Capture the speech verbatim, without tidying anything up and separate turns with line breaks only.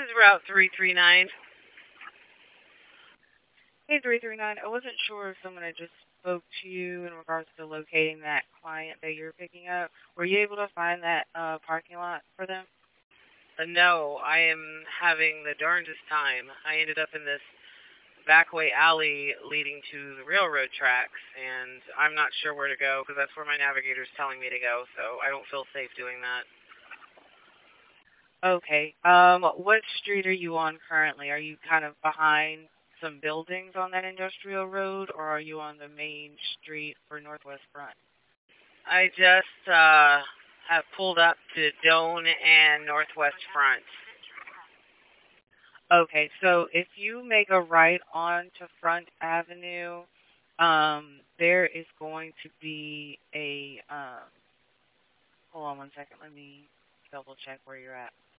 is Route three three nine.
Hey, three three nine. I wasn't sure if someone had just spoke to you in regards to locating that client that you're picking up. Were you able to find that uh, parking lot for them?
Uh, no, I am having the darndest time. I ended up in this backway alley leading to the railroad tracks, and I'm not sure where to go because that's where my navigator's telling me to go, so I don't feel safe doing that.
Okay. Um, what street are you on currently? Are you kind of behind some buildings on that industrial road, or are you on the main street for Northwest Front?
I just uh have pulled up to Doane and Northwest Front.
Okay, so if you make a right onto Front Avenue, um, there is going to be a um, hold on one second. Let me double check where you're at.